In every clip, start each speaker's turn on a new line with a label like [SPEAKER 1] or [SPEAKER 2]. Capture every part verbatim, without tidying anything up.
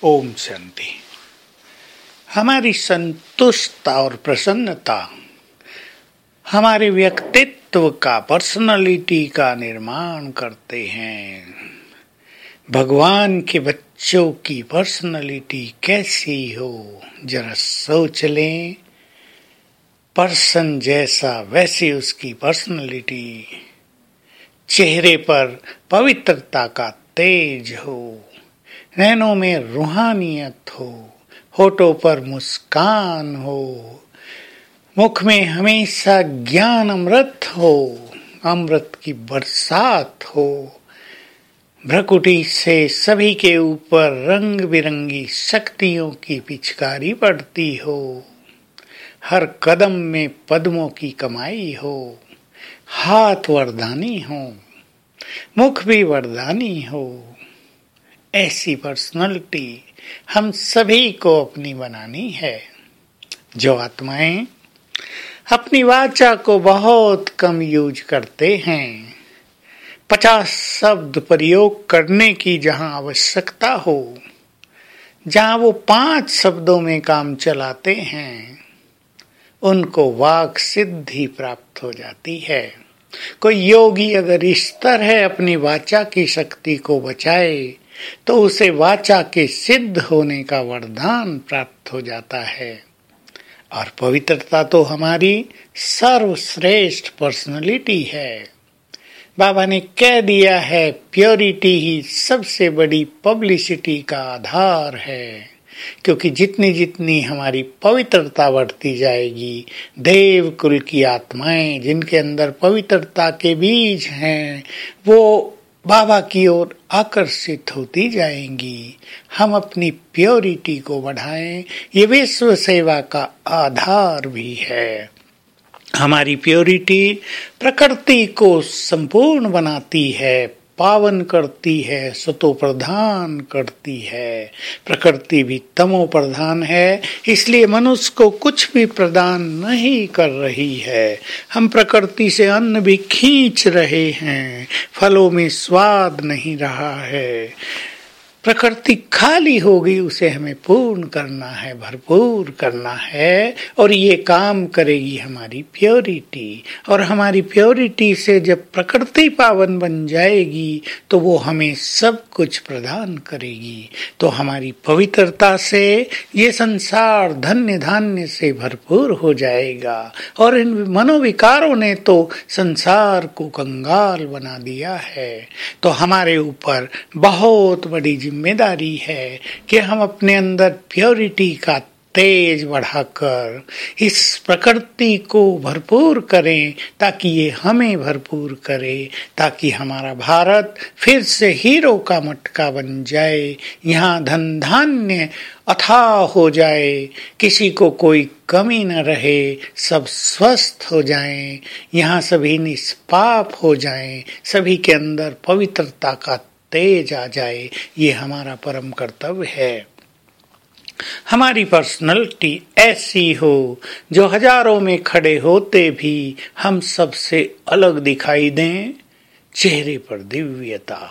[SPEAKER 1] ओम शांति। हमारी संतुष्टता और प्रसन्नता हमारे व्यक्तित्व का, पर्सनालिटी का निर्माण करते हैं। भगवान के बच्चों की पर्सनालिटी कैसी हो, जरा सोच लें। पर्सन जैसा वैसी उसकी पर्सनालिटी। चेहरे पर पवित्रता का तेज हो, नैनों में रूहानियत हो, होठों पर मुस्कान हो, मुख में हमेशा ज्ञान अमृत हो, अमृत की बरसात हो, भ्रकुटी से सभी के ऊपर रंग बिरंगी शक्तियों की पिचकारी पड़ती हो, हर कदम में पद्मों की कमाई हो, हाथ वरदानी हो, मुख भी वरदानी हो। ऐसी पर्सनालिटी हम सभी को अपनी बनानी है। जो आत्माएं अपनी वाचा को बहुत कम यूज करते हैं, पचास शब्द प्रयोग करने की जहां आवश्यकता हो, जहां वो पांच शब्दों में काम चलाते हैं, उनको वाक सिद्धि प्राप्त हो जाती है। कोई योगी अगर इस तरह अपनी वाचा की शक्ति को बचाए तो उसे वाचा के सिद्ध होने का वरदान प्राप्त हो जाता है। और पवित्रता तो हमारी सर्वश्रेष्ठ पर्सनालिटी है। बाबा ने कह दिया है, प्योरिटी ही सबसे बड़ी पब्लिसिटी का आधार है। क्योंकि जितनी जितनी हमारी पवित्रता बढ़ती जाएगी, देव कुल की आत्माएं जिनके अंदर पवित्रता के बीज हैं, वो बाबा की ओर आकर्षित होती जाएंगी। हम अपनी प्योरिटी को बढ़ाएं, ये विश्व सेवा का आधार भी है। हमारी प्योरिटी प्रकृति को संपूर्ण बनाती है, पावन करती है, सतो प्रधान करती है। प्रकृति भी तमो प्रधान है, इसलिए मनुष्य को कुछ भी प्रदान नहीं कर रही है। हम प्रकृति से अन्न भी खींच रहे हैं, फलों में स्वाद नहीं रहा है। प्रकृति खाली हो गई, उसे हमें पूर्ण करना है, भरपूर करना है। और ये काम करेगी हमारी प्योरिटी। और हमारी प्योरिटी से जब प्रकृति पावन बन जाएगी तो वो हमें सब कुछ प्रदान करेगी। तो हमारी पवित्रता से ये संसार धन्य धान्य से भरपूर हो जाएगा। और इन मनोविकारों ने तो संसार को कंगाल बना दिया है। तो हमारे ऊपर बहुत बड़ी जिम्मेदारी है कि हम अपने अंदर प्योरिटी का तेज बढ़ाकर इस प्रकृति को भरपूर करें, ताकि ये हमें भरपूर करे, ताकि हमारा भारत फिर से हीरो का मटका बन जाए। यहाँ धन धान्य अथाह हो जाए, किसी को कोई कमी न रहे, सब स्वस्थ हो जाएं, यहाँ सभी निष्पाप हो जाएं, सभी के अंदर पवित्रता का तेज आ जाए। ये हमारा परम कर्तव्य है। हमारी पर्सनालिटी ऐसी हो जो हजारों में खड़े होते भी हम सबसे अलग दिखाई दें। चेहरे पर दिव्यता,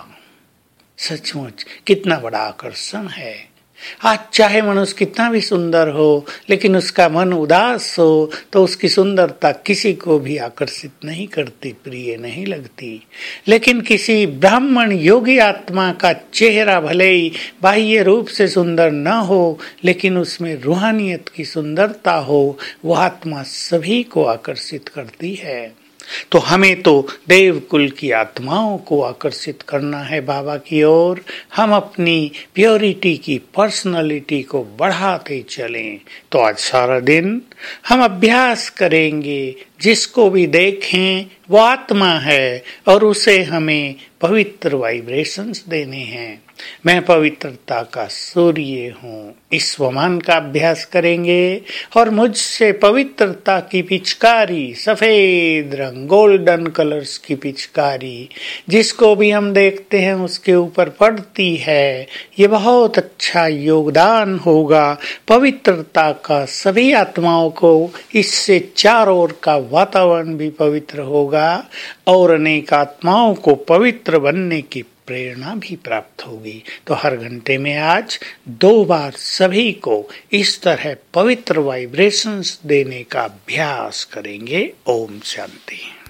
[SPEAKER 1] सचमुच कितना बड़ा आकर्षण है। आज चाहे मनुष्य कितना भी सुंदर हो, लेकिन उसका मन उदास हो तो उसकी सुंदरता किसी को भी आकर्षित नहीं करती, प्रिय नहीं लगती। लेकिन किसी ब्राह्मण योगी आत्मा का चेहरा भले ही बाह्य रूप से सुंदर न हो, लेकिन उसमें रूहानियत की सुंदरता हो, वह आत्मा सभी को आकर्षित करती है। तो हमें तो देव कुल की आत्माओं को आकर्षित करना है बाबा की ओर। हम अपनी प्योरिटी की पर्सनालिटी को बढ़ाते चलें। तो आज सारा दिन हम अभ्यास करेंगे, जिसको भी देखें वो आत्मा है और उसे हमें पवित्र वाइब्रेशंस देने हैं। मैं पवित्रता का सूर्य हूँ, इस स्वमान का अभ्यास करेंगे। और मुझसे पवित्रता की पिचकारी, सफेद रंग, गोल्डन कलर्स की पिचकारी, जिसको भी हम देखते हैं उसके ऊपर पड़ती है, ये बहुत अच्छा योगदान होगा पवित्रता का। सभी आत्माओं को इससे चारों ओर का वातावरण भी पवित्र होगा और अनेक आत्माओं को पवित्र बनने की प्रेरणा भी प्राप्त होगी। तो हर घंटे में आज दो बार सभी को इस तरह पवित्र वाइब्रेशंस देने का अभ्यास करेंगे। ओम शांति।